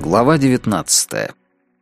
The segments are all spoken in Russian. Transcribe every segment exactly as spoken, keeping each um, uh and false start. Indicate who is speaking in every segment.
Speaker 1: Глава девятнадцатая.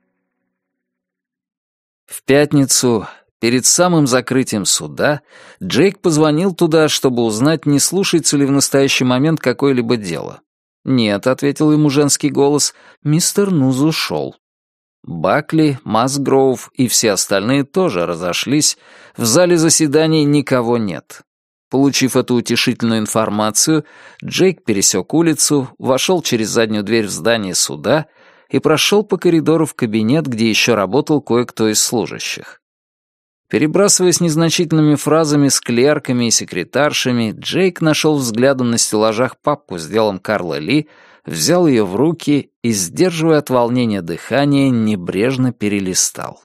Speaker 1: В пятницу, перед самым закрытием суда, Джейк позвонил туда, чтобы узнать, не слушается ли в настоящий момент какое-либо дело. «Нет», — ответил ему женский голос, — «мистер Нуз ушел». Бакли, Масгроув и все остальные тоже разошлись, в зале заседаний никого нет. Получив эту утешительную информацию, Джейк пересек улицу, вошел через заднюю дверь в здание суда и прошел по коридору в кабинет, где еще работал кое-кто из служащих. Перебрасываясь незначительными фразами с клерками и секретаршами, Джейк нашел взглядом на стеллажах папку с делом Карла Ли, взял ее в руки и, сдерживая от волнения дыхание, небрежно перелистал.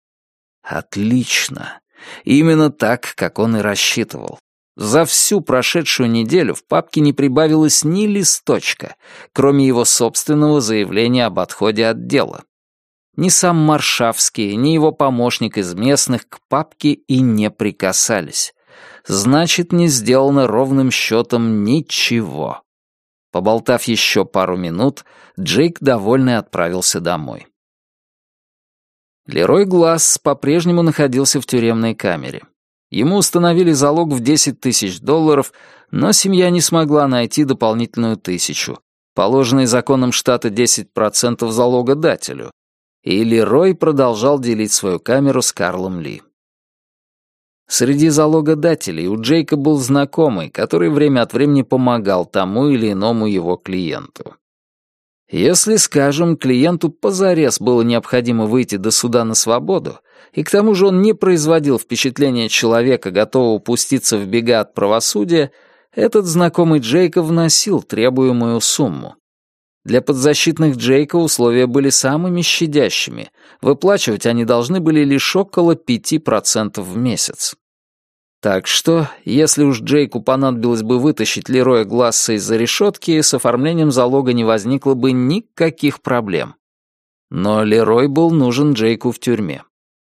Speaker 1: Отлично. Именно так, как он и рассчитывал. За всю прошедшую неделю в папке не прибавилось ни листочка, кроме его собственного заявления об отходе от дела. Ни сам Маршавский, ни его помощник из местных к папке и не прикасались. Значит, не сделано ровным счетом ничего. Поболтав еще пару минут, Джейк, довольный, отправился домой. Лерой Гласс по-прежнему находился в тюремной камере. Ему установили залог в десять тысяч долларов, но семья не смогла найти дополнительную тысячу, положенные законом штата десять процентов залогодателю, и Лерой продолжал делить свою камеру с Карлом Ли. Среди залогодателей у Джейка был знакомый, который время от времени помогал тому или иному его клиенту. Если, скажем, клиенту позарез было необходимо выйти до суда на свободу, и к тому же он не производил впечатления человека, готового пуститься в бега от правосудия, этот знакомый Джейка вносил требуемую сумму. Для подзащитных Джейка условия были самыми щадящими, выплачивать они должны были лишь около пяти процентов в месяц. Так что, если уж Джейку понадобилось бы вытащить Лероя Гласса из-за решетки, с оформлением залога не возникло бы никаких проблем. Но Лерой был нужен Джейку в тюрьме.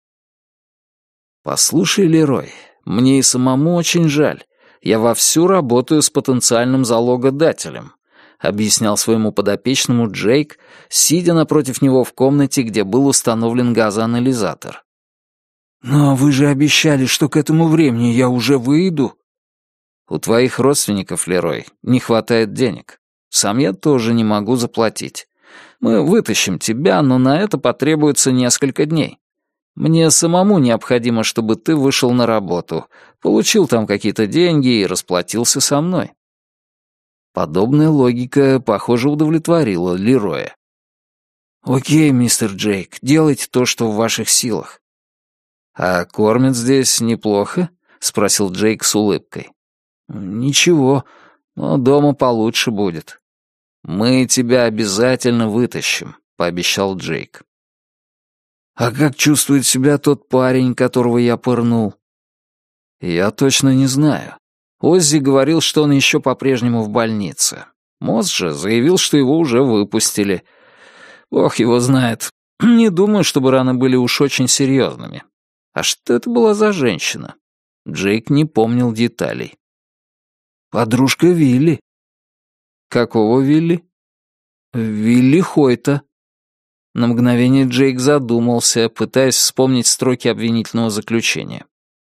Speaker 1: «Послушай, Лерой, мне и самому очень жаль. Я вовсю работаю с потенциальным залогодателем», — объяснял своему подопечному Джейк, сидя напротив него в комнате, где был установлен газоанализатор. «Но вы же обещали, что к этому времени я уже выйду». «У твоих родственников, Лерой, не хватает денег. Сам я тоже не могу заплатить. Мы вытащим тебя, но на это потребуется несколько дней. Мне самому необходимо, чтобы ты вышел на работу, получил там какие-то деньги и расплатился со мной». Подобная логика, похоже, удовлетворила Лероя. «Окей, мистер Джейк, делайте то, что в ваших силах». «А кормят здесь неплохо?» — спросил Джейк с улыбкой. «Ничего, но дома получше будет». «Мы тебя обязательно вытащим», — пообещал Джейк. «А как чувствует себя тот парень, которого я пырнул?» «Я точно не знаю. Оззи говорил, что он еще по-прежнему в больнице. Мосс же заявил, что его уже выпустили. Бог его знает. Не думаю, чтобы раны были уж очень серьезными. А что это была за женщина?» Джейк не помнил деталей. «Подружка Вилли». «Какого Вилли?» «Вилли Хойта». На мгновение Джейк задумался, пытаясь вспомнить строки обвинительного заключения.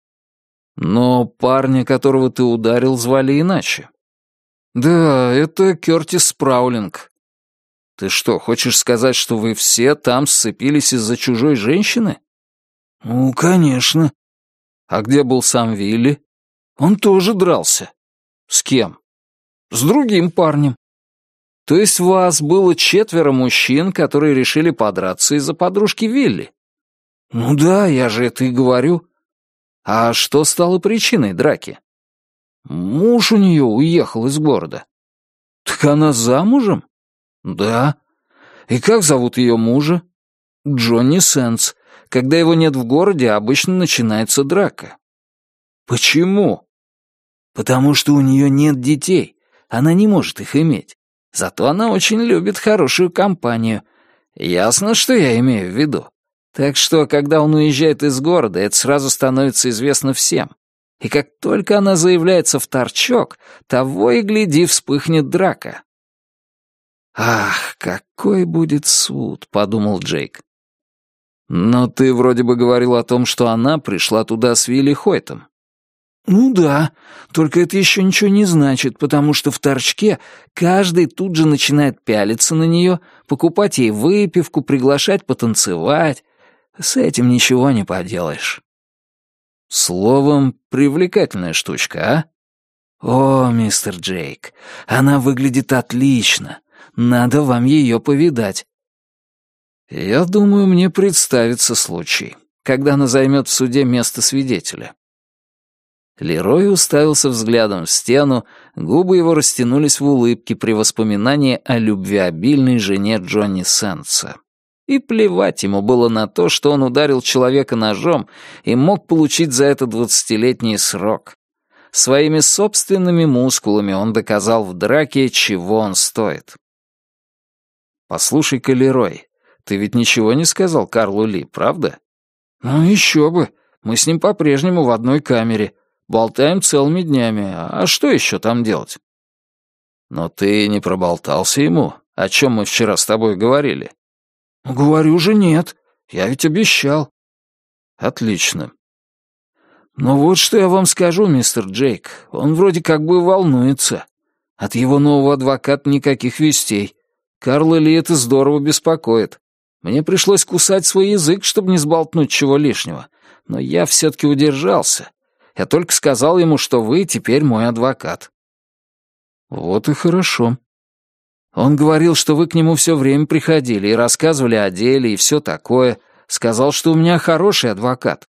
Speaker 1: «Но парня, которого ты ударил, звали иначе». «Да, это Кёртис Спраулинг». «Ты что, хочешь сказать, что вы все там сцепились из-за чужой женщины?» «Ну, конечно». «А где был сам Вилли?» «Он тоже дрался». «С кем?» «С другим парнем». «То есть вас было четверо мужчин, которые решили подраться из-за подружки Вилли?» «Ну да, я же это и говорю». «А что стало причиной драки?» «Муж у нее уехал из города». «Так она замужем?» «Да». «И как зовут ее мужа?» «Джонни Сенс. Когда его нет в городе, обычно начинается драка». «Почему?» «Потому что у нее нет детей. Она не может их иметь. Зато она очень любит хорошую компанию. Ясно, что я имею в виду. Так что, когда он уезжает из города, это сразу становится известно всем. И как только она заявляется в торчок, того и гляди, вспыхнет драка». «Ах, какой будет суд», — подумал Джейк. «Но ты вроде бы говорил о том, что она пришла туда с Вилли Хойтом». «Ну да, только это еще ничего не значит, потому что в торчке каждый тут же начинает пялиться на нее, покупать ей выпивку, приглашать потанцевать. С этим ничего не поделаешь». «Словом, привлекательная штучка, а?» «О, мистер Джейк, она выглядит отлично. Надо вам ее повидать». «Я думаю, мне представится случай, когда она займет в суде место свидетеля». Лерой уставился взглядом в стену, губы его растянулись в улыбке при воспоминании о любвеобильной жене Джонни Сэнса. И плевать ему было на то, что он ударил человека ножом и мог получить за это двадцатилетний срок. Своими собственными мускулами он доказал в драке, чего он стоит. «Послушай-ка, Лерой, ты ведь ничего не сказал Карлу Ли, правда?» «Ну еще бы, мы с ним по-прежнему в одной камере. Болтаем целыми днями. А что еще там делать?» «Но ты не проболтался ему, о чем мы вчера с тобой говорили?» «Говорю же, нет. Я ведь обещал». «Отлично». «Но вот что я вам скажу, мистер Джейк. Он вроде как бы волнуется. От его нового адвоката никаких вестей. Карла Ли это здорово беспокоит. Мне пришлось кусать свой язык, чтобы не сболтнуть чего лишнего. Но я все-таки удержался. Я только сказал ему, что вы теперь мой адвокат». «Вот и хорошо». «Он говорил, что вы к нему все время приходили и рассказывали о деле и все такое. Сказал, что у меня хороший адвокат».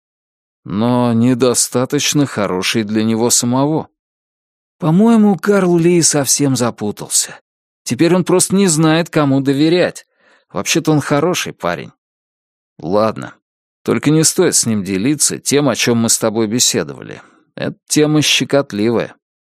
Speaker 1: «Но недостаточно хороший для него самого». «По-моему, Карл Ли совсем запутался. Теперь он просто не знает, кому доверять. Вообще-то он хороший парень». «Ладно. Только не стоит с ним делиться тем, о чем мы с тобой беседовали. Эта тема щекотливая».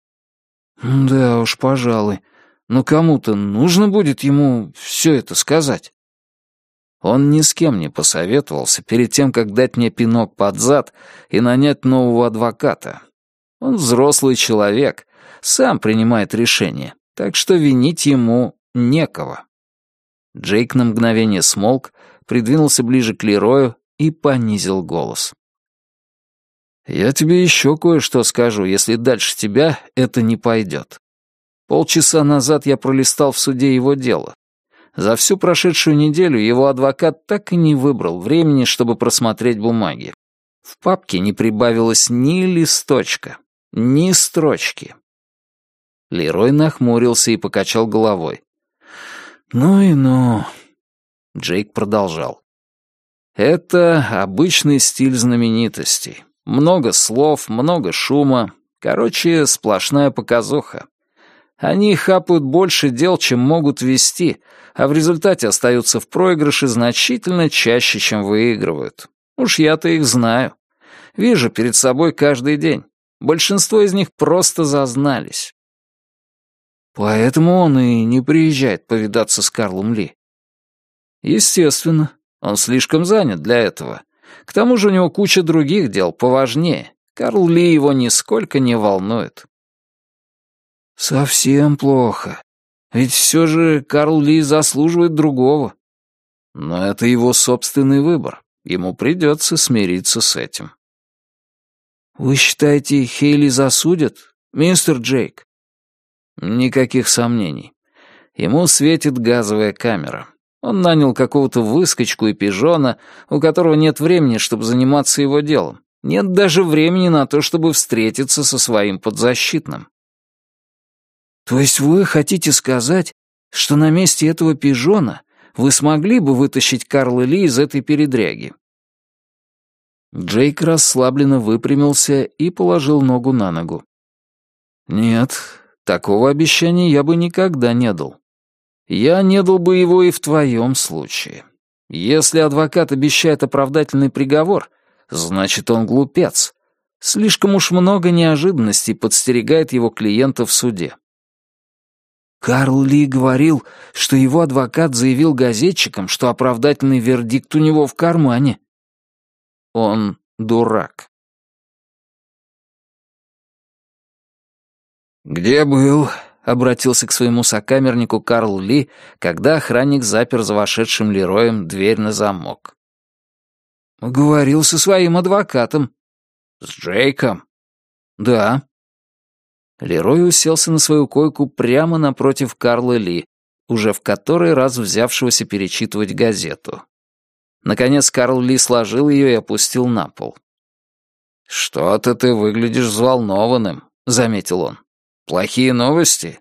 Speaker 1: «Да уж, пожалуй. Но кому-то нужно будет ему все это сказать». Он ни с кем не посоветовался перед тем, как дать мне пинок под зад и нанять нового адвоката. Он взрослый человек, сам принимает решение, так что винить ему некого. Джейк на мгновение смолк, придвинулся ближе к Лерою и понизил голос. «Я тебе еще кое-что скажу, если дальше тебя это не пойдет. Полчаса назад я пролистал в суде его дело. За всю прошедшую неделю его адвокат так и не выбрал времени, чтобы просмотреть бумаги. В папке не прибавилось ни листочка, ни строчки». Лерой нахмурился и покачал головой. «Ну и ну». Джейк продолжал. «Это обычный стиль знаменитостей. Много слов, много шума. Короче, сплошная показуха. Они хапают больше дел, чем могут вести, а в результате остаются в проигрыше значительно чаще, чем выигрывают. Уж я-то их знаю. Вижу перед собой каждый день. Большинство из них просто зазнались». «Поэтому он и не приезжает повидаться с Карлом Ли». «Естественно. Он слишком занят для этого. К тому же у него куча других дел поважнее. Карл Ли его нисколько не волнует». «Совсем плохо. Ведь все же Карл Ли заслуживает другого». «Но это его собственный выбор. Ему придется смириться с этим». «Вы считаете, Хейли засудят, мистер Джейк?» «Никаких сомнений. Ему светит газовая камера. Он нанял какого-то выскочку и пижона, у которого нет времени, чтобы заниматься его делом. Нет даже времени на то, чтобы встретиться со своим подзащитным». «То есть вы хотите сказать, что на месте этого пижона вы смогли бы вытащить Карла Ли из этой передряги?» Джейк расслабленно выпрямился и положил ногу на ногу. «Нет, такого обещания я бы никогда не дал. Я не дал бы его и в твоем случае. Если адвокат обещает оправдательный приговор, значит, он глупец. Слишком уж много неожиданностей подстерегает его клиента в суде». «Карл Ли говорил, что его адвокат заявил газетчикам, что оправдательный вердикт у него в кармане». «Он дурак».
Speaker 2: «Где был?
Speaker 1: обратился к своему сокамернику Карл Ли, когда охранник запер за вошедшим Лероем дверь на замок. «Говорил со своим адвокатом». «С Джейком?» «Да». Лерой уселся на свою койку прямо напротив Карла Ли, уже в который раз взявшегося перечитывать газету. Наконец Карл Ли сложил ее и опустил на пол. «Что-то ты выглядишь взволнованным», — заметил он. «Плохие новости?»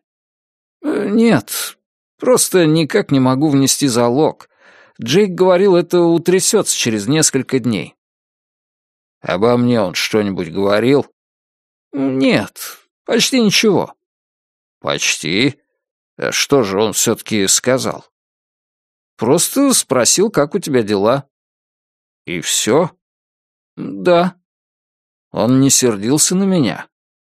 Speaker 1: «Нет, просто никак не могу внести залог. Джейк говорил, это утрясется через несколько дней». «Обо мне он что-нибудь говорил?» «Нет, почти ничего». «Почти? А что же он все-таки сказал?» «Просто спросил, как у тебя дела». «И все?» «Да». «Он не сердился на меня?»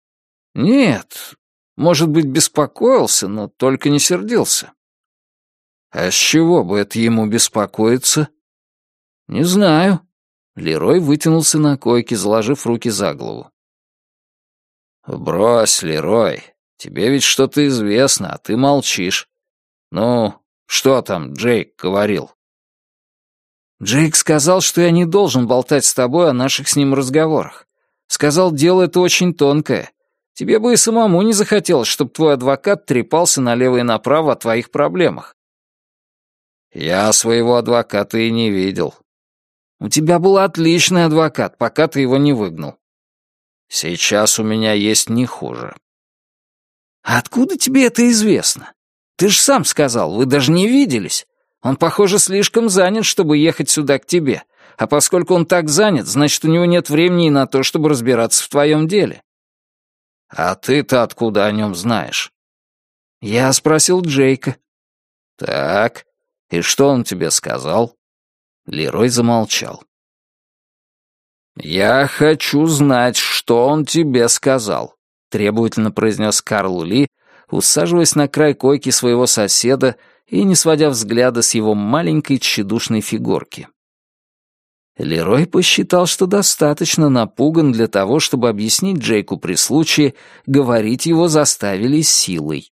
Speaker 1: «Нет, может быть, беспокоился, но только не сердился». «А с чего бы это ему беспокоиться?» «Не знаю». Лерой вытянулся на койке, заложив руки за голову. «Брось, Лерой, тебе ведь что-то известно, а ты молчишь. Ну, что там Джейк говорил?» «Джейк сказал, что я не должен болтать с тобой о наших с ним разговорах. Сказал, дело это очень тонкое. Тебе бы и самому не захотелось, чтобы твой адвокат трепался налево и направо о твоих проблемах». «Я своего адвоката и не видел». «У тебя был отличный адвокат, пока ты его не выгнал». «Сейчас у меня есть не хуже». «А откуда тебе это известно? Ты же сам сказал, вы даже не виделись. Он, похоже, слишком занят, чтобы ехать сюда к тебе. А поскольку он так занят, значит, у него нет времени и на то, чтобы разбираться в твоем деле». «А ты-то откуда о нем знаешь?» «Я спросил Джейка». «Так, и что он тебе сказал?» Лерой замолчал. «Я хочу знать, что он тебе сказал», — требовательно произнес Карл Ли, усаживаясь на край койки своего соседа и не сводя взгляда с его маленькой тщедушной фигурки. Лерой посчитал, что достаточно напуган для того, чтобы объяснить Джейку при случае, говорить его заставили силой.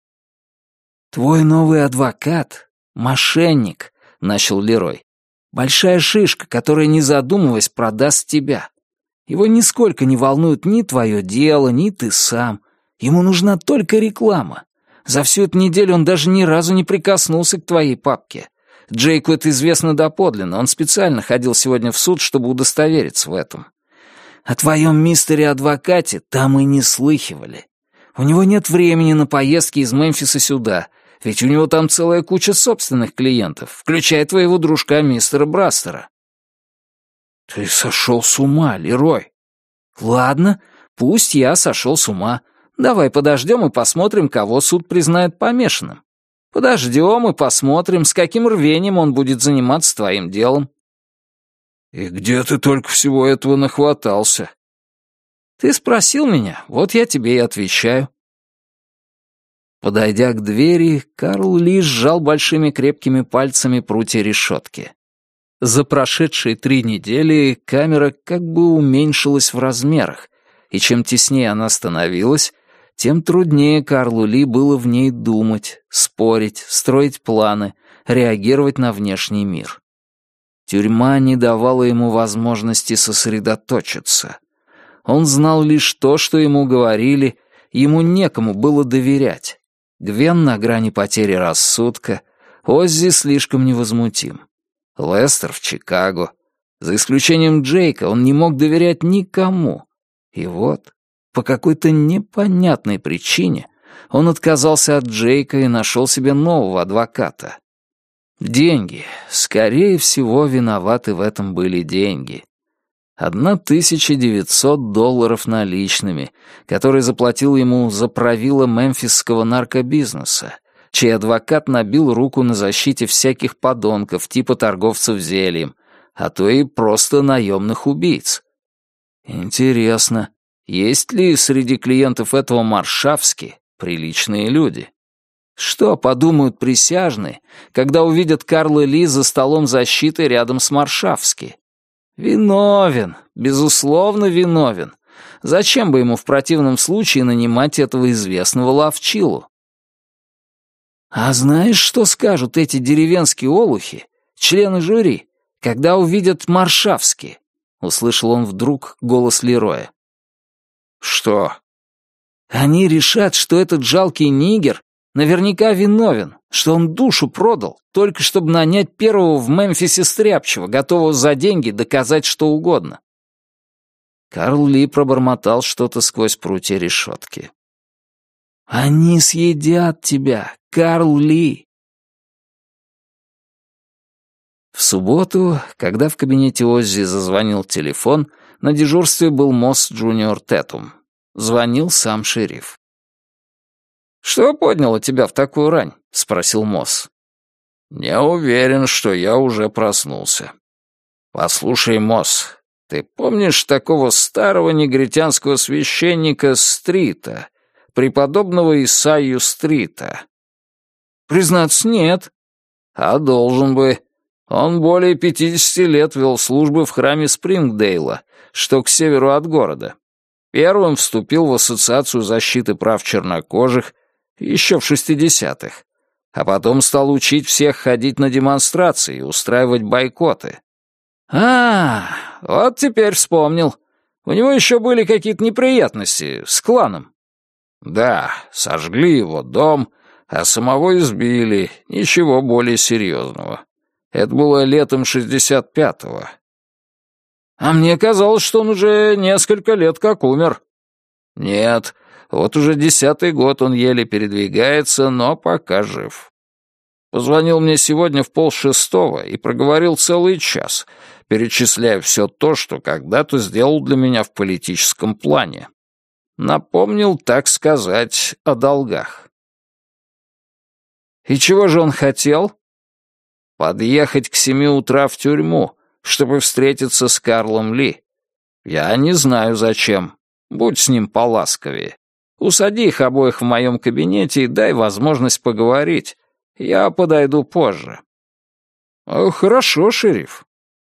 Speaker 1: «Твой новый адвокат — мошенник», — начал Лерой. «Большая шишка, которая, не задумываясь, продаст тебя. Его нисколько не волнует ни твое дело, ни ты сам. Ему нужна только реклама. За всю эту неделю он даже ни разу не прикоснулся к твоей папке. Джейку это известно доподлинно, он специально ходил сегодня в суд, чтобы удостовериться в этом. О твоем мистере-адвокате там и не слыхивали. У него нет времени на поездки из Мемфиса сюда, ведь у него там целая куча собственных клиентов, включая твоего дружка мистера Брастера». «Ты сошел с ума, Лерой». «Ладно, пусть я сошел с ума. Давай подождем и посмотрим, кого суд признает помешанным. Подождем и посмотрим, с каким рвением он будет заниматься твоим делом». «И где ты только всего этого нахватался?» «Ты спросил меня, вот я тебе и отвечаю». Подойдя к двери, Карл Ли сжал большими крепкими пальцами прутья решетки. За прошедшие три недели камера как бы уменьшилась в размерах, и чем теснее она становилась, тем труднее Карлу Ли было в ней думать, спорить, строить планы, реагировать на внешний мир. Тюрьма не давала ему возможности сосредоточиться. Он знал лишь то, что ему говорили, ему некому было доверять. Гвен на грани потери рассудка, Оззи слишком невозмутим. Лестер в Чикаго. За исключением Джейка он не мог доверять никому. И вот, по какой-то непонятной причине, он отказался от Джейка и нашел себе нового адвоката. Деньги. Скорее всего, виноваты в этом были деньги. тысяча девятьсот долларов наличными, которые заплатил ему за правила мемфисского наркобизнеса, чей адвокат набил руку на защите всяких подонков типа торговцев зельем, а то и просто наемных убийц. Интересно, есть ли среди клиентов этого Маршавски приличные люди? Что подумают присяжные, когда увидят Карла Ли за столом защиты рядом с Маршавски? Виновен, безусловно виновен. Зачем бы ему в противном случае нанимать этого известного ловчилу? А знаешь, что скажут эти деревенские олухи, члены жюри, когда увидят Маршавски? Услышал он вдруг голос Лероя. Что? Они решат, что этот жалкий нигер наверняка виновен, что он душу продал, только чтобы нанять первого в Мемфисе стряпчего, готового за деньги доказать что угодно. Карл Ли пробормотал что-то сквозь прутья решетки. «Они съедят тебя, Карл Ли!» В субботу, когда в кабинете Оззи зазвонил телефон, на дежурстве был Мосс Джуниор Тетум. Звонил сам шериф. «Что подняло тебя в такую рань?» — спросил Мосс. «Не уверен, что я уже проснулся. Послушай, Мосс, ты помнишь такого старого негритянского священника Стрита, преподобного Исайю Стрита?» «Признаться, нет». «А должен бы. Он более пятидесяти лет вел службы в храме Спрингдейла, что к северу от города. Первым вступил в Ассоциацию защиты прав чернокожих еще в шестидесятых, а потом стал учить всех ходить на демонстрации и устраивать бойкоты. А, вот теперь вспомнил. У него еще были какие-то неприятности с кланом. Да, сожгли его дом, а самого избили, ничего более серьезного. Это было летом шестьдесят пятого. А мне казалось, что он уже несколько лет как умер. Нет, вот уже десятый год он еле передвигается, но пока жив. Позвонил мне сегодня в полшестого и проговорил целый час, перечисляя все то, что когда-то сделал для меня в политическом плане. Напомнил, так сказать, о долгах. И чего же он хотел? Подъехать к семи утра в тюрьму, чтобы встретиться с Карлом Ли. Я не знаю, зачем. Будь с ним поласковее. Усади их обоих в моем кабинете и дай возможность поговорить. Я подойду позже. Хорошо, шериф.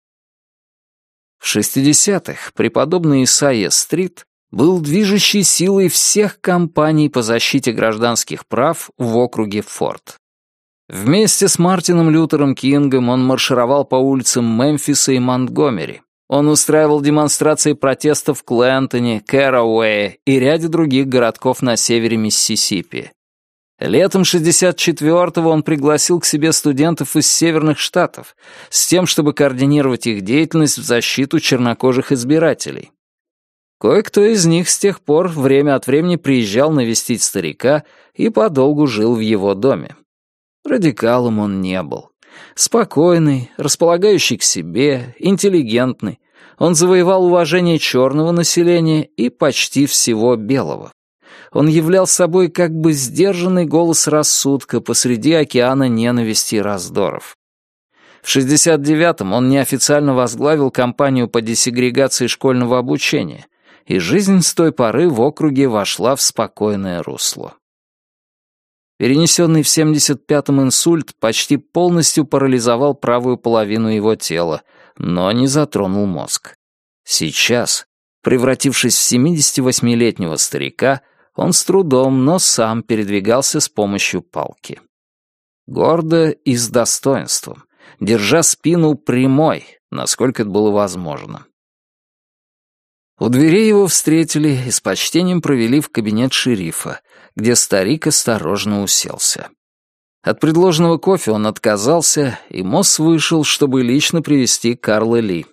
Speaker 1: В шестидесятых преподобный Исайя Стрит был движущей силой всех кампаний по защите гражданских прав в округе Форд. Вместе с Мартином Лютером Кингом он маршировал по улицам Мемфиса и Монтгомери. Он устраивал демонстрации протеста в Клентоне, Кэрауэе и ряде других городков на севере Миссисипи. Летом шестьдесят четвёртого он пригласил к себе студентов из северных штатов с тем, чтобы координировать их деятельность в защиту чернокожих избирателей. Кое-кто из них с тех пор время от времени приезжал навестить старика и подолгу жил в его доме. Радикалом он не был. Спокойный, располагающий к себе, интеллигентный, он завоевал уважение черного населения и почти всего белого. Он являл собой как бы сдержанный голос рассудка посреди океана ненависти и раздоров. В шестьдесят девятом он неофициально возглавил кампанию по десегрегации школьного обучения, и жизнь с той поры в округе вошла в спокойное русло. Перенесенный в семьдесят пятом инсульт почти полностью парализовал правую половину его тела, но не затронул мозг. Сейчас, превратившись в семидесятивосьмилетнего старика, он с трудом, но сам передвигался с помощью палки. Гордо и с достоинством, держа спину прямой, насколько это было возможно. У дверей его встретили и с почтением провели в кабинет шерифа, где старик осторожно уселся. От предложенного кофе он отказался, и Мосс вышел, чтобы лично привести Карла Ли.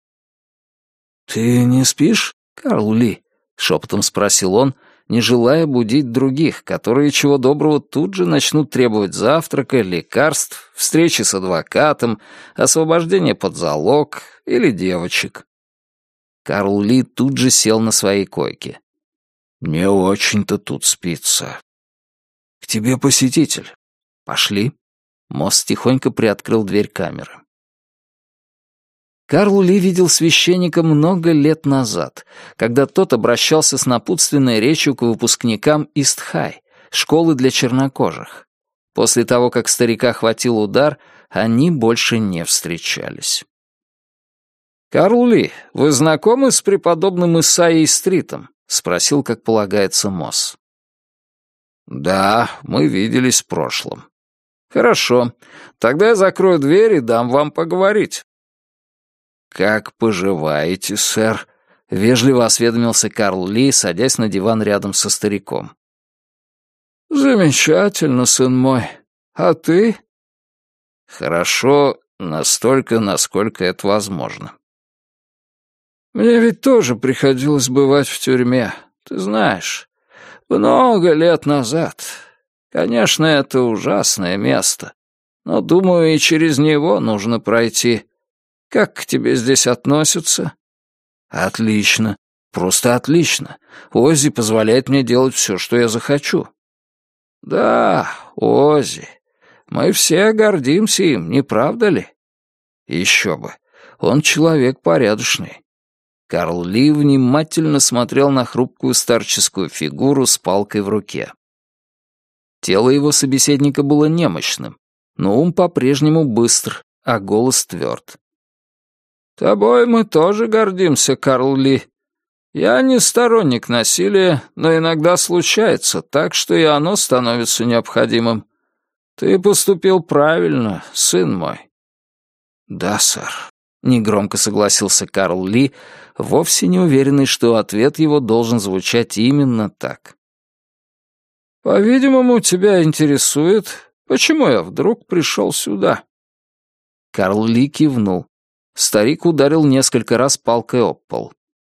Speaker 1: «Ты не спишь, Карл Ли?» — шепотом спросил он, не желая будить других, которые, чего доброго, тут же начнут требовать завтрака, лекарств, встречи с адвокатом, освобождения под залог или девочек. Карл Ли тут же сел на своей койке. «Не очень-то тут спится. К тебе посетитель. Пошли». Мосс тихонько приоткрыл дверь камеры. Карл Ли видел священника много лет назад, когда тот обращался с напутственной речью к выпускникам Ист-Хай, школы для чернокожих. После того, как старика хватил удар, они больше не встречались. «Карл Ли, вы знакомы с преподобным Исайей Стритом?» — спросил, как полагается, Мосс. «Да, мы виделись в прошлом». «Хорошо. Тогда я закрою дверь и дам вам поговорить». «Как поживаете, сэр?» — вежливо осведомился Карл Ли, садясь на диван рядом со стариком. «Замечательно, сын мой. А ты?» «Хорошо, настолько, насколько это возможно». «Мне ведь тоже приходилось бывать в тюрьме, ты знаешь, много лет назад. Конечно, это ужасное место, но, думаю, и через него нужно пройти. Как к тебе здесь относятся?» «Отлично, просто отлично. Оззи позволяет мне делать все, что я захочу». «Да, Оззи. Мы все гордимся им, не правда ли?» «Еще бы. Он человек порядочный». Карл Ли внимательно смотрел на хрупкую старческую фигуру с палкой в руке. Тело его собеседника было немощным, но ум по-прежнему быстр, а голос тверд. «Тобой мы тоже гордимся, Карл Ли. Я не сторонник насилия, но иногда случается так, что и оно становится необходимым. Ты поступил правильно, сын мой». «Да, сэр», — негромко согласился Карл Ли, вовсе не уверенный, что ответ его должен звучать именно так. «По-видимому, тебя интересует, почему я вдруг пришел сюда?» Карл Ли кивнул. Старик ударил несколько раз палкой об пол.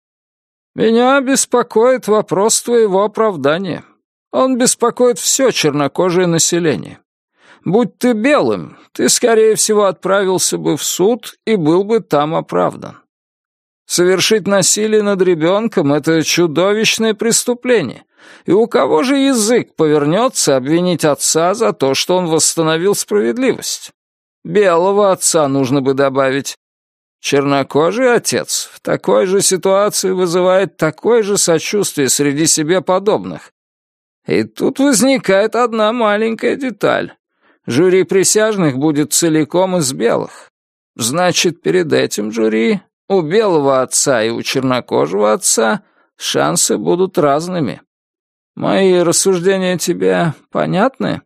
Speaker 1: «Меня беспокоит вопрос твоего оправдания. Он беспокоит все чернокожее население. Будь ты белым, ты, скорее всего, отправился бы в суд и был бы там оправдан. Совершить насилие над ребенком — это чудовищное преступление. И у кого же язык повернется обвинить отца за то, что он восстановил справедливость? Белого отца нужно бы добавить. Чернокожий отец в такой же ситуации вызывает такое же сочувствие среди себе подобных. И тут возникает одна маленькая деталь. Жюри присяжных будет целиком из белых. Значит, перед этим жюри у белого отца и у чернокожего отца шансы будут разными. Мои рассуждения тебе понятны?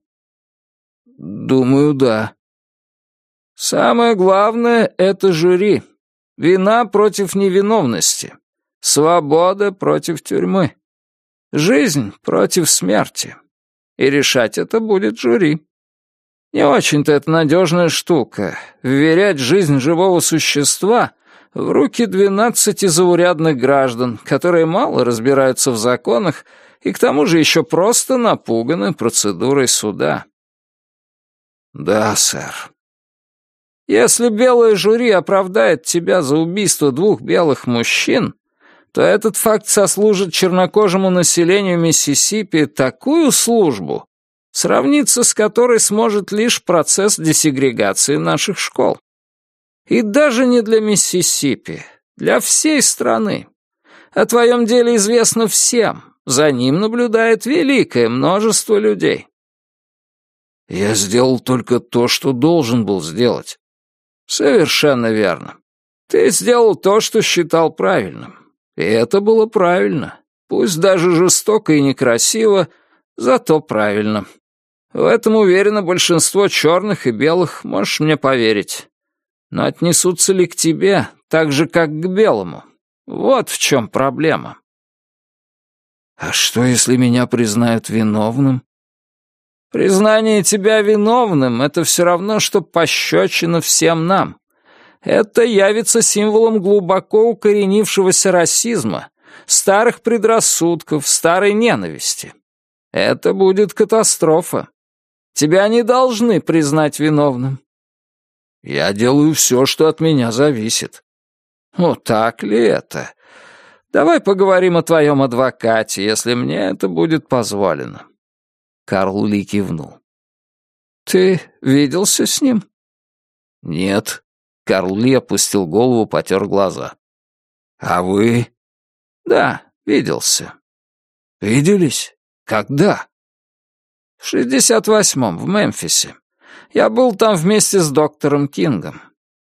Speaker 1: Думаю, да. Самое главное — это жюри. Вина против невиновности. Свобода против тюрьмы. Жизнь против смерти. И решать это будет жюри. Не очень-то это надежная штука — вверять жизнь живого существа в руки двенадцати заурядных граждан, которые мало разбираются в законах и к тому же еще просто напуганы процедурой суда. Да, сэр. Если белое жюри оправдает тебя за убийство двух белых мужчин, то этот факт сослужит чернокожему населению Миссисипи такую службу, сравниться с которой сможет лишь процесс десегрегации наших школ. И даже не для Миссисипи, для всей страны. О твоем деле известно всем, за ним наблюдает великое множество людей. Я сделал только то, что должен был сделать. Совершенно верно. Ты сделал то, что считал правильным. И это было правильно. Пусть даже жестоко и некрасиво, зато правильно. В этом уверено большинство черных и белых, можешь мне поверить. Но отнесутся ли к тебе так же, как к белому? Вот в чем проблема. А что, если меня признают виновным? Признание тебя виновным — это все равно, что пощечина всем нам. Это явится символом глубоко укоренившегося расизма, старых предрассудков, старой ненависти. Это будет катастрофа. Тебя не должны признать виновным. Я делаю все, что от меня зависит. Ну, так ли это? Давай поговорим о твоем адвокате, если мне это будет позволено. Карл Ли кивнул. «Ты виделся с ним?» «Нет». Карл Ли опустил голову, потер глаза. «А вы?» «Да, виделся». «Виделись? Когда?» «В шестьдесят восьмом, в Мемфисе. Я был там вместе с доктором Кингом.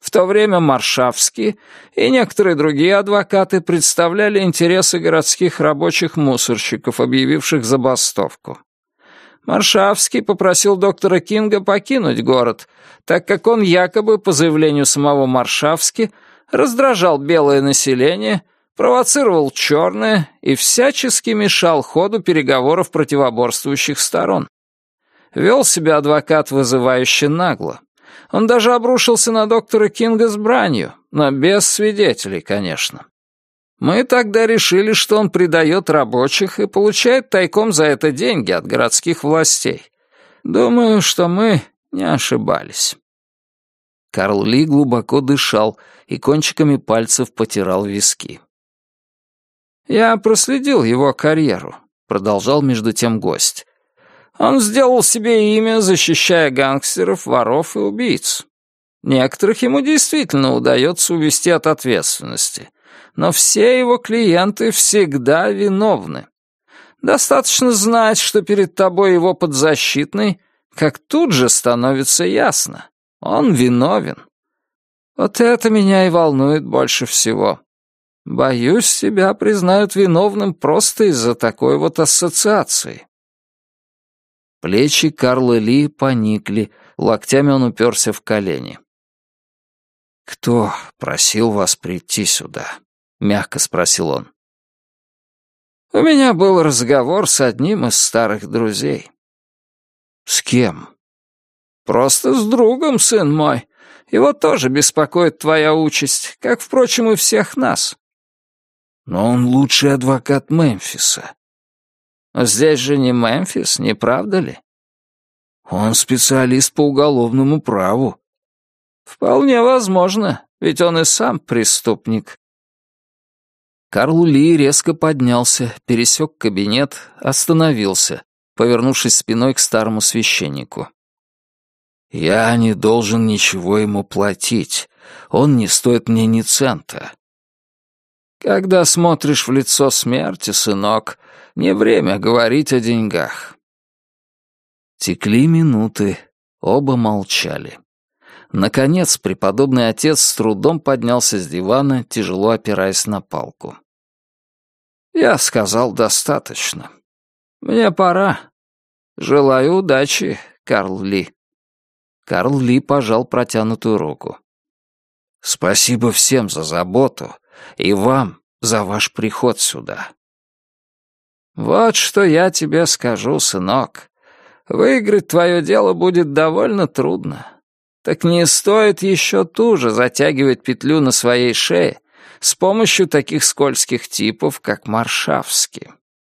Speaker 2: В то время Маршавский и некоторые другие адвокаты представляли интересы городских рабочих-мусорщиков, объявивших забастовку. Маршавский попросил доктора Кинга покинуть город, так как он якобы, по заявлению самого Маршавски, раздражал белое население, провоцировал черное и всячески мешал ходу переговоров противоборствующих сторон. Вел себя адвокат вызывающе нагло. Он даже обрушился на доктора Кинга с бранью, но без свидетелей, конечно. Мы тогда решили, что он предает рабочих и получает тайком за это деньги от городских властей. Думаю, что мы не ошибались».
Speaker 1: Карл Ли глубоко дышал и кончиками пальцев потирал виски.
Speaker 2: «Я проследил его карьеру», — продолжал между тем гость. «Он сделал себе имя, защищая гангстеров, воров и убийц. Некоторых ему действительно удается увести от ответственности, но все его клиенты всегда виновны. Достаточно знать, что перед тобой его подзащитный, как тут же становится ясно. Он виновен. Вот это меня и волнует больше всего. Боюсь, тебя признают виновным просто из-за такой вот ассоциации».
Speaker 1: Плечи Карла Ли поникли, локтями он уперся в колени. «Кто просил вас прийти сюда?» — мягко спросил он.
Speaker 2: «У меня был разговор с одним из старых друзей».
Speaker 1: «С кем?»
Speaker 2: «Просто с другом, сын мой. Его тоже беспокоит твоя участь, как, впрочем, и всех нас».
Speaker 1: «Но он лучший адвокат Мемфиса».
Speaker 2: «Здесь же не Мемфис, не правда ли?»
Speaker 1: «Он специалист по уголовному праву».
Speaker 2: «Вполне возможно, ведь он и сам преступник».
Speaker 1: Карл Ли резко поднялся, пересек кабинет, остановился, повернувшись спиной к старому священнику. «Я не должен ничего ему платить. Он не стоит мне ни цента».
Speaker 2: «Когда смотришь в лицо смерти, сынок, не время говорить о деньгах».
Speaker 1: Текли минуты, оба молчали. Наконец, преподобный отец с трудом поднялся с дивана, тяжело опираясь на палку.
Speaker 2: «Я сказал достаточно. Мне пора. Желаю удачи, Карл Ли».
Speaker 1: Карл Ли пожал протянутую руку. «Спасибо всем за заботу и вам за ваш приход сюда».
Speaker 2: «Вот что я тебе скажу, сынок. Выиграть твое дело будет довольно трудно. Так не стоит еще туже затягивать петлю на своей шее с помощью таких скользких типов, как Маршавский».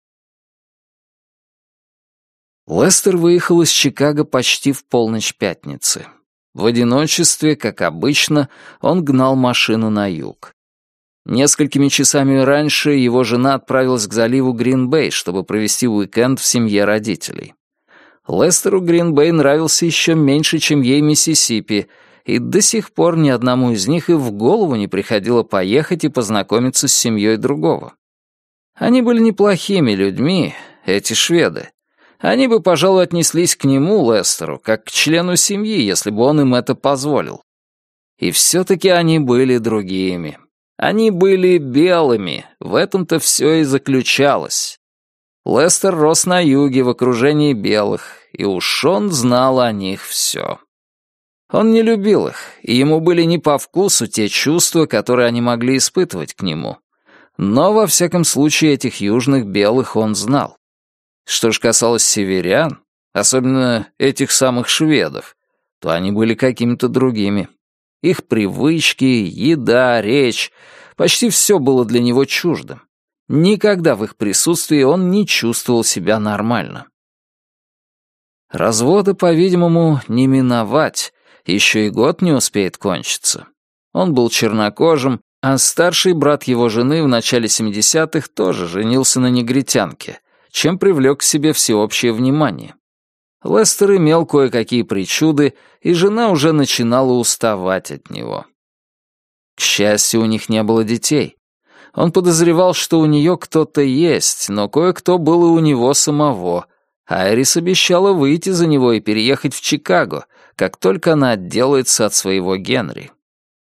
Speaker 1: Лестер выехал из Чикаго почти в полночь пятницы. В одиночестве, как обычно, он гнал машину на юг. Несколькими часами раньше его жена отправилась к заливу Грин-Бэй, чтобы провести уикенд в семье родителей. Лестеру Грин-Бэй нравился еще меньше, чем ей Миссисипи, и до сих пор ни одному из них и в голову не приходило поехать и познакомиться с семьей другого. Они были неплохими людьми, эти шведы. Они бы, пожалуй, отнеслись к нему, Лестеру, как к члену семьи, если бы он им это позволил. И все-таки они были другими. Они были белыми, в этом-то все и заключалось. Лестер рос на юге в окружении белых, и уж он знал о них все. Он не любил их, и ему были не по вкусу те чувства, которые они могли испытывать к нему. Но, во всяком случае, этих южных белых он знал. Что ж касалось северян, особенно этих самых шведов, то они были какими-то другими. Их привычки, еда, речь — почти все было для него чуждым. Никогда в их присутствии он не чувствовал себя нормально. Развода, по-видимому, не миновать, еще и год не успеет кончиться. Он был чернокожим, а старший брат его жены в начале семидесятых тоже женился на негритянке, чем привлек к себе всеобщее внимание. Лестер имел кое-какие причуды, и жена уже начинала уставать от него. К счастью, у них не было детей. Он подозревал, что у нее кто-то есть, но кое-кто был и у него самого. Айрис обещала выйти за него и переехать в Чикаго, как только она отделается от своего Генри.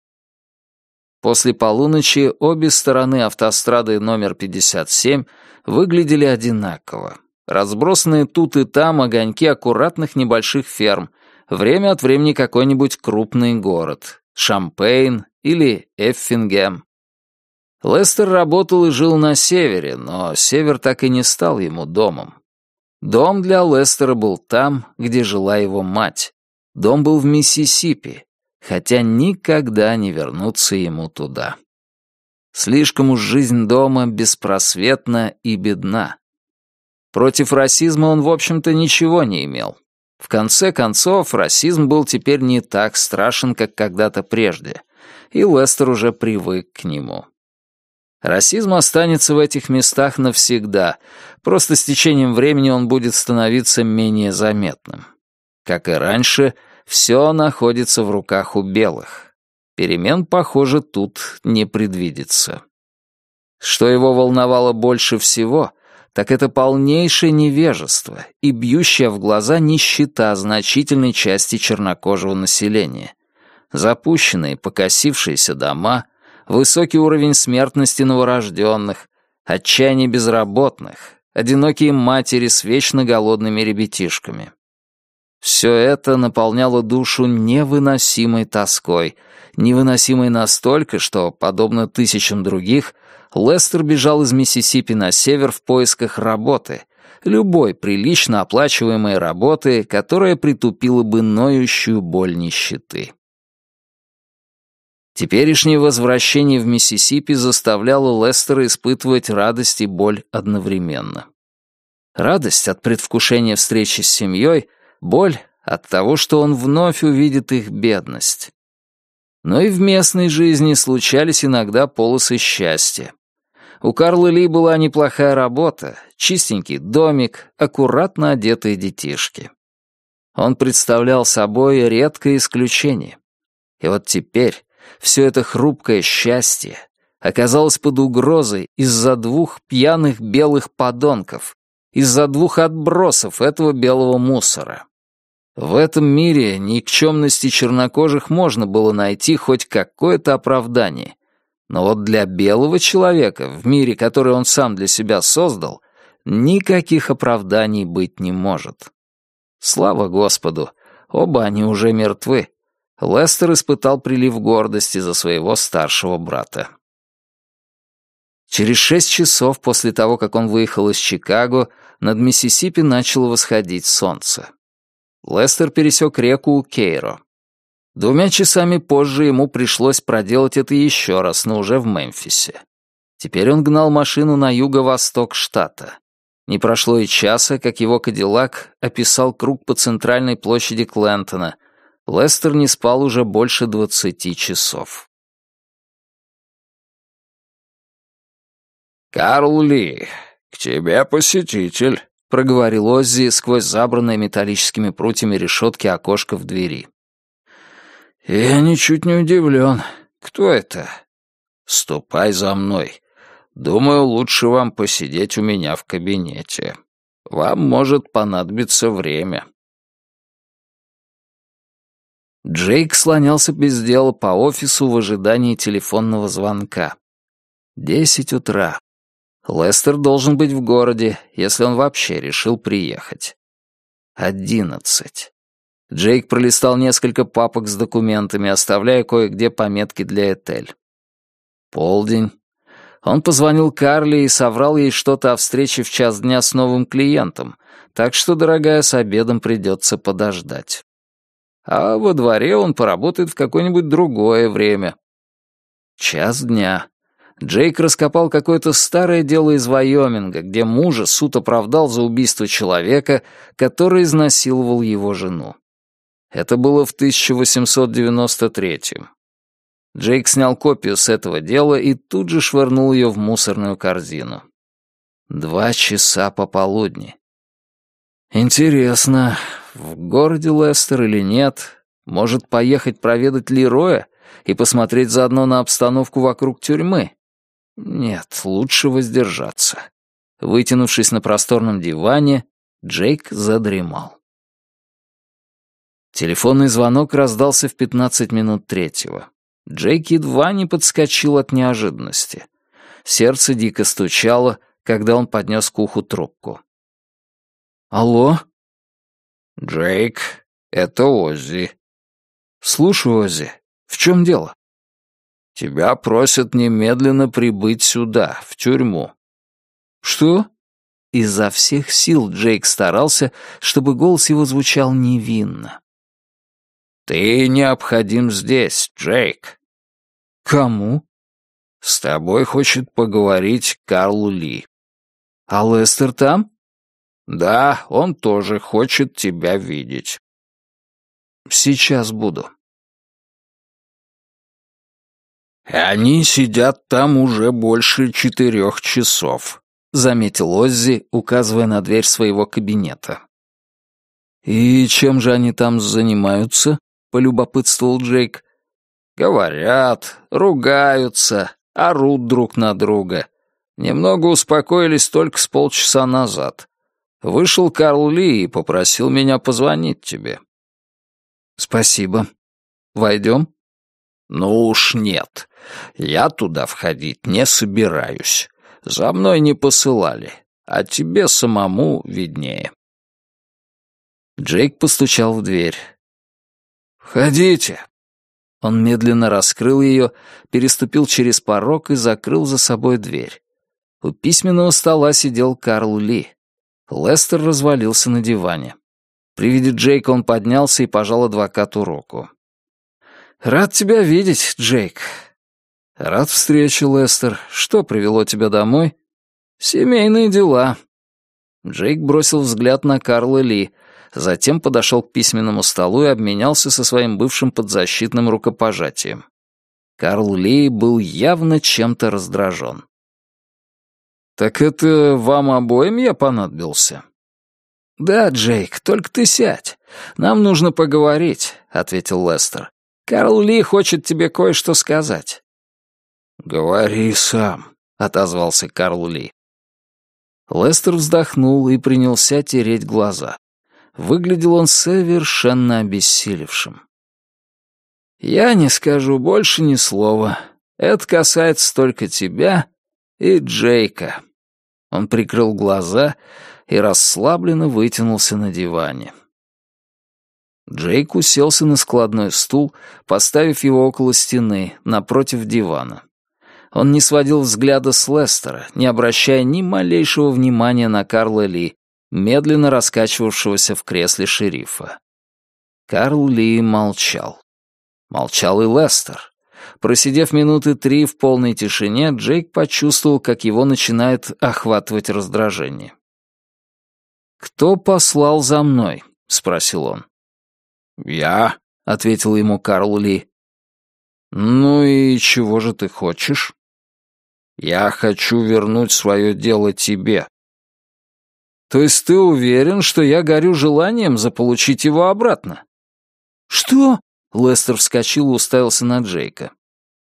Speaker 1: После полуночи обе стороны автострады номер пятьдесят семь выглядели одинаково. Разбросанные тут и там огоньки аккуратных небольших ферм, время от времени какой-нибудь крупный город, Шампейн или Эффингем. Лестер работал и жил на севере, но север так и не стал ему домом. Дом для Лестера был там, где жила его мать. Дом был в Миссисипи, хотя никогда не вернуться ему туда. Слишком уж жизнь дома беспросветна и бедна. Против расизма он, в общем-то, ничего не имел. В конце концов, расизм был теперь не так страшен, как когда-то прежде, и Лестер уже привык к нему. Расизм останется в этих местах навсегда, просто с течением времени он будет становиться менее заметным. Как и раньше, все находится в руках у белых. Перемен, похоже, тут не предвидится. Что его волновало больше всего, так это полнейшее невежество и бьющая в глаза нищета значительной части чернокожего населения. Запущенные, покосившиеся дома, высокий уровень смертности новорожденных, отчаяние безработных, одинокие матери с вечно голодными ребятишками. Все это наполняло душу невыносимой тоской, невыносимой настолько, что, подобно тысячам других, Лестер бежал из Миссисипи на север в поисках работы, любой прилично оплачиваемой работы, которая притупила бы ноющую боль нищеты. Теперешнее возвращение в Миссисипи заставляло Лестера испытывать радость и боль одновременно. Радость от предвкушения встречи с семьей, боль от того, что он вновь увидит их бедность. Но и в местной жизни случались иногда полосы счастья. У Карла Ли была неплохая работа, чистенький домик, аккуратно одетые детишки. Он представлял собой редкое исключение. И вот теперь все это хрупкое счастье оказалось под угрозой из-за двух пьяных белых подонков, из-за двух отбросов этого белого мусора. В этом мире никчемности чернокожих можно было найти хоть какое-то оправдание. Но вот для белого человека, в мире, который он сам для себя создал, никаких оправданий быть не может. Слава Господу, оба они уже мертвы. Лестер испытал прилив гордости за своего старшего брата. Через шесть часов после того, как он выехал из Чикаго, над Миссисипи начало восходить солнце. Лестер пересек реку Укейро. Двумя часами позже ему пришлось проделать это еще раз, но уже в Мемфисе. Теперь он гнал машину на юго-восток штата. Не прошло и часа, как его Кадиллак описал круг по центральной площади Клентона. Лестер не спал уже больше двадцати часов.
Speaker 2: «Карл Ли, к тебе посетитель», — проговорил Оззи сквозь забранное металлическими прутьями решетки окошко в двери.
Speaker 1: «Я ничуть не удивлен. Кто это?»
Speaker 2: «Ступай за мной. Думаю, лучше вам посидеть у меня в кабинете. Вам может понадобиться время».
Speaker 1: Джейк слонялся без дела по офису в ожидании телефонного звонка. Десять утра. Лестер должен быть в городе, если он вообще решил приехать. Одиннадцать. Джейк пролистал несколько папок с документами, оставляя кое-где пометки для Этель. Полдень. Он позвонил Карле и соврал ей что-то о встрече в час дня с новым клиентом, так что, дорогая, с обедом придется подождать. А во дворе он поработает в какое-нибудь другое время. Час дня. Джейк раскопал какое-то старое дело из Вайоминга, где мужа суд оправдал за убийство человека, который изнасиловал его жену. Это было в тысяча восемьсот девяносто третьем. Джейк снял копию с этого дела и тут же швырнул ее в мусорную корзину. Два часа пополудни. Интересно, в городе Лестер или нет? Может, поехать проведать Лероя и посмотреть заодно на обстановку вокруг тюрьмы? Нет, лучше воздержаться. Вытянувшись на просторном диване, Джейк задремал. Телефонный звонок раздался в пятнадцать минут третьего. Джейк едва не подскочил от неожиданности. Сердце дико стучало, когда он поднес к уху трубку. «Алло?»
Speaker 2: «Джейк, это Оззи».
Speaker 1: «Слушай, Оззи, в чем дело?»
Speaker 2: «Тебя просят немедленно прибыть сюда, в тюрьму».
Speaker 1: «Что?» Изо всех сил Джейк старался, чтобы голос его звучал невинно.
Speaker 2: «Ты необходим здесь, Джейк».
Speaker 1: «Кому?»
Speaker 2: «С тобой хочет поговорить Карл Ли».
Speaker 1: «А Лестер там?»
Speaker 2: «Да, он тоже хочет тебя видеть».
Speaker 1: «Сейчас буду».
Speaker 2: «Они сидят там уже больше четырех часов»,
Speaker 1: — заметил Оззи, указывая на дверь своего кабинета. «И чем же они там занимаются?» — полюбопытствовал Джейк.
Speaker 2: «Говорят, ругаются, орут друг на друга. Немного успокоились только с полчаса назад. Вышел Карл Ли и попросил меня позвонить тебе».
Speaker 1: «Спасибо. Войдем?»
Speaker 2: «Ну уж нет. Я туда входить не собираюсь. За мной не посылали, а тебе самому виднее».
Speaker 1: Джейк постучал в дверь.
Speaker 2: «Входите».
Speaker 1: Он медленно раскрыл ее, переступил через порог и закрыл за собой дверь. У письменного стола сидел Карл Ли. Лестер развалился на диване. При виде Джейка он поднялся и пожал адвокату руку. «Рад тебя видеть, Джейк». «Рад встрече, Лестер. Что привело тебя домой?» «Семейные дела». Джейк бросил взгляд на Карла Ли, затем подошел к письменному столу и обменялся со своим бывшим подзащитным рукопожатием. Карл Ли был явно чем-то раздражен. «Так это вам обоим я понадобился?» «Да, Джейк, только ты сядь. Нам нужно поговорить», — ответил Лестер. «Карл Ли хочет тебе кое-что сказать».
Speaker 2: «Говори сам», — отозвался Карл Ли.
Speaker 1: Лестер вздохнул и принялся тереть глаза. Выглядел он совершенно обессилевшим. «Я не скажу больше ни слова. Это касается только тебя и Джейка». Он прикрыл глаза и расслабленно вытянулся на диване. Джейк уселся на складной стул, поставив его около стены, напротив дивана. Он не сводил взгляда с Лестера, не обращая ни малейшего внимания на Карла Ли, медленно раскачивавшегося в кресле шерифа. Карл Ли молчал. Молчал и Лестер. Просидев минуты три в полной тишине, Джейк почувствовал, как его начинает охватывать раздражение. «Кто послал за мной?» — спросил он.
Speaker 2: «Я», — ответил ему Карл Ли.
Speaker 1: «Ну и чего же ты хочешь?»
Speaker 2: «Я хочу вернуть свое дело тебе».
Speaker 1: «То есть ты уверен, что я горю желанием заполучить его обратно?» «Что?» — Лестер вскочил и уставился на Джейка.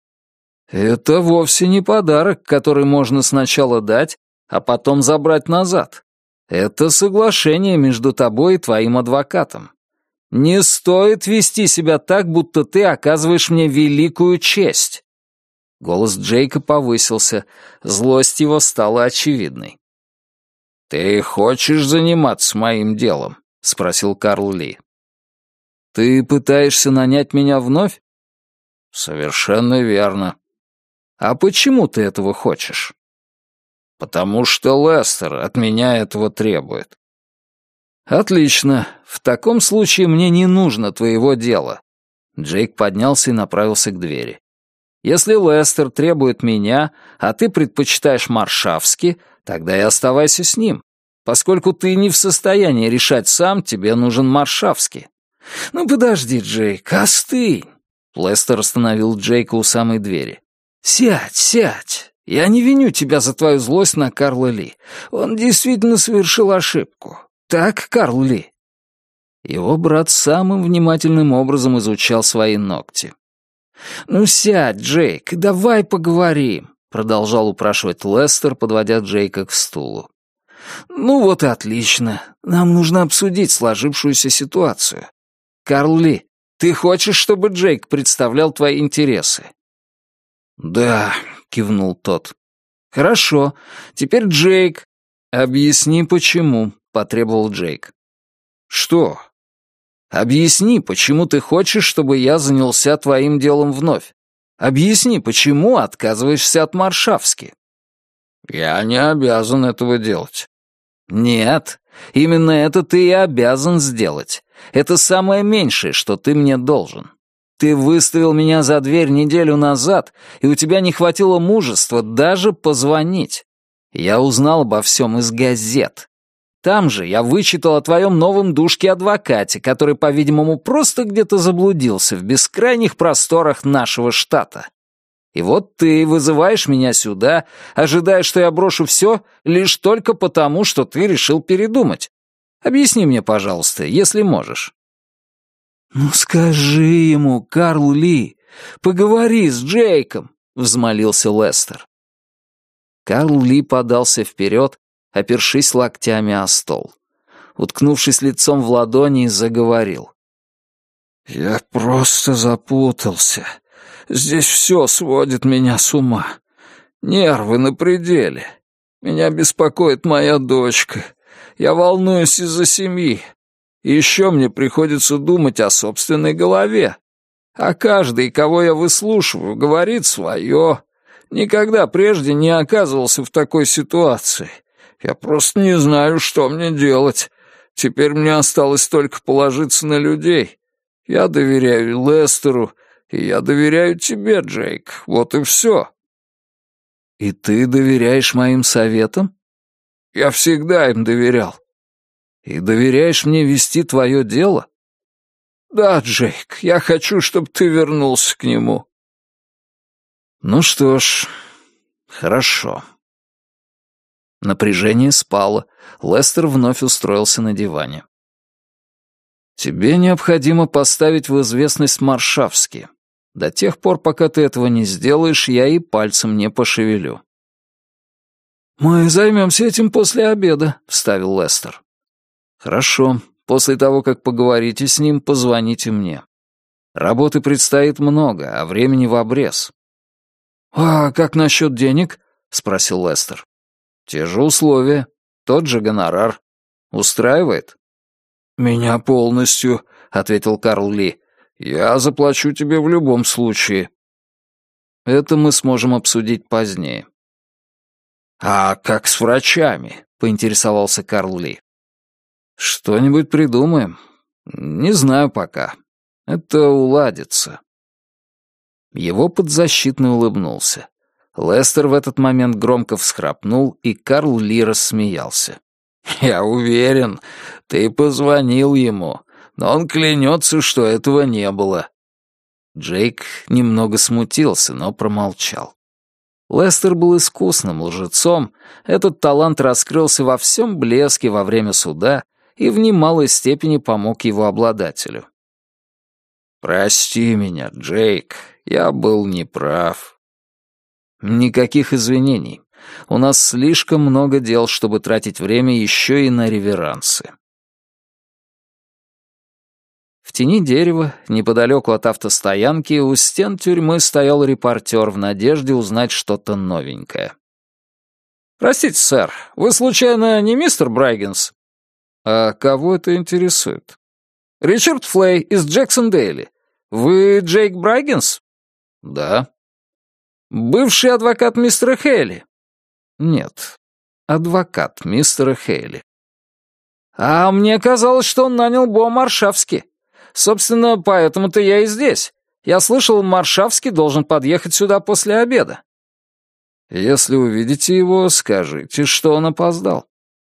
Speaker 1: «Это вовсе не подарок, который можно сначала дать, а потом забрать назад. Это соглашение между тобой и твоим адвокатом. Не стоит вести себя так, будто ты оказываешь мне великую честь». Голос Джейка повысился, злость его стала очевидной.
Speaker 2: «Ты хочешь заниматься моим делом?» — спросил Карл Ли.
Speaker 1: «Ты пытаешься нанять меня вновь?»
Speaker 2: «Совершенно верно».
Speaker 1: «А почему ты этого хочешь?»
Speaker 2: «Потому что Лестер от меня этого требует».
Speaker 1: «Отлично. В таком случае мне не нужно твоего дела». Джейк поднялся и направился к двери. «Если Лестер требует меня, а ты предпочитаешь Маршавски, тогда и оставайся с ним. Поскольку ты не в состоянии решать сам, тебе нужен Маршавски». «Ну подожди, Джейк, остынь». Лестер остановил Джейка у самой двери. «Сядь, сядь. Я не виню тебя за твою злость на Карла Ли. Он действительно совершил ошибку. Так, Карл Ли?» Его брат самым внимательным образом изучал свои ногти. «Ну сядь, Джейк, давай поговорим», — продолжал упрашивать Лестер, подводя Джейка к стулу. «Ну вот и отлично. Нам нужно обсудить сложившуюся ситуацию. Карл Ли, Ты хочешь, чтобы Джейк представлял твои интересы?» «Да», — кивнул тот. «Хорошо. Теперь Джейк. Объясни, почему», — потребовал Джейк. «Что?» «Объясни, почему ты хочешь, чтобы я занялся твоим делом вновь. Объясни, почему отказываешься от Маршавски». «Я не обязан этого делать». «Нет, именно это ты и обязан сделать. Это самое меньшее, что ты мне должен. Ты выставил меня за дверь неделю назад, и у тебя не хватило мужества даже позвонить. Я узнал обо всем из газет. Там же я вычитал о твоем новом душке-адвокате, который, по-видимому, просто где-то заблудился в бескрайних просторах нашего штата. И вот ты вызываешь меня сюда, ожидая, что я брошу все, лишь только потому, что ты решил передумать. Объясни мне, пожалуйста, если можешь». «Ну скажи ему, Карл Ли, поговори с Джейком», — взмолился Лестер. Карл Ли подался вперед, опершись локтями о стол. Уткнувшись лицом в ладони, заговорил. «Я просто запутался. Здесь все сводит меня с ума. Нервы на пределе. Меня беспокоит моя дочка. Я волнуюсь из-за семьи. И еще мне приходится думать о собственной голове. А каждый, кого я выслушиваю, говорит свое. Никогда прежде не оказывался в такой ситуации. Я просто не знаю, что мне делать. Теперь мне осталось только положиться на людей. Я доверяю Лестеру, и я доверяю тебе, Джейк. Вот и все». «И ты доверяешь моим советам?» «Я всегда им доверял». «И доверяешь мне вести твое дело?» «Да, Джейк, я хочу, чтобы ты вернулся к нему». «Ну что ж, хорошо». Напряжение спало. Лестер вновь устроился на диване. «Тебе необходимо поставить в известность Маршавски. До тех пор, пока ты этого не сделаешь, я и пальцем не пошевелю». «Мы займемся этим после обеда», — вставил Лестер. «Хорошо. После того, как поговорите с ним, позвоните мне. Работы предстоит много, а времени в обрез». «А как насчет денег?» — спросил Лестер. «Те же условия, тот же гонорар. Устраивает?» «Меня полностью», — ответил Карл Ли. «Я заплачу тебе в любом случае». «Это мы сможем обсудить позднее». «А как с врачами?» — поинтересовался Карл Ли. «Что-нибудь придумаем. Не знаю пока. Это уладится». Его подзащитный улыбнулся. Лестер в этот момент громко всхрапнул, и Карл Ли рассмеялся. «Я уверен, ты позвонил ему, но он клянется, что этого не было». Джейк немного смутился, но промолчал. Лестер был искусным лжецом, этот талант раскрылся во всем блеске во время суда и в немалой степени помог его обладателю. «Прости меня, Джейк, я был неправ». «Никаких извинений. У нас слишком много дел, чтобы тратить время еще и на реверансы». В тени дерева, неподалеку от автостоянки, у стен тюрьмы стоял репортер в надежде узнать что-то новенькое. «Простите, сэр, вы случайно не мистер Брайгенс?» «А кого это интересует?» «Ричард Флей из Джексон-Дейли. Вы Джейк Брайгенс?» «Да». «Бывший адвокат мистера Хейли?» «Нет, адвокат мистера Хейли». «А мне казалось, что он нанял Бо Маршавски. Собственно, поэтому-то я и здесь. Я слышал, Маршавски должен подъехать сюда после обеда». «Если увидите его, скажите, что он опоздал».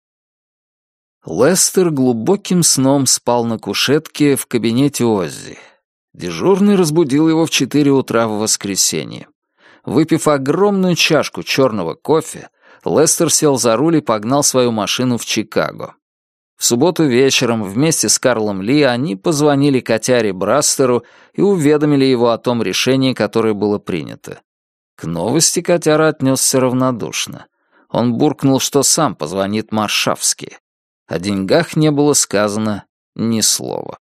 Speaker 1: Лестер глубоким сном спал на кушетке в кабинете Оззи. Дежурный разбудил его в четыре утра в воскресенье. Выпив огромную чашку черного кофе, Лестер сел за руль и погнал свою машину в Чикаго. В субботу вечером вместе с Карлом Ли они позвонили котяре Брастеру и уведомили его о том решении, которое было принято. К новости котяра отнесся равнодушно. Он буркнул, что сам позвонит Маршавски. О деньгах не было сказано ни слова.